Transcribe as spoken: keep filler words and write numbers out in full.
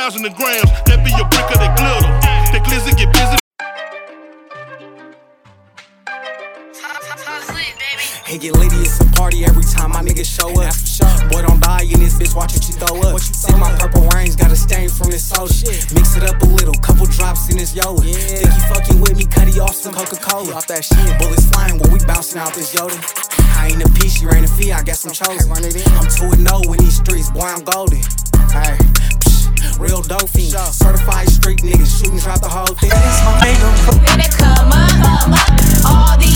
thousand grams. That be your brick of that glitter. That glizzy get busy. Hey, get litty, it's a party every time my niggas show up. Boy, don't die in this bitch, watch what you throw up. See my purple rings, got a stain from this soda. Mix it up a little, couple drops in this Yoda. Think you fucking with me, cut you off some Coca-Cola. Off that shit, bullets flying while we bouncing out this Yoda. I ain't a piece, you ain't a fee, I guess I'm chosen. I'm two and oh in these streets, boy, I'm golden. Hey, psh, real dope fiend, certified street niggas, shoot and drop the whole thing. When it come up, all these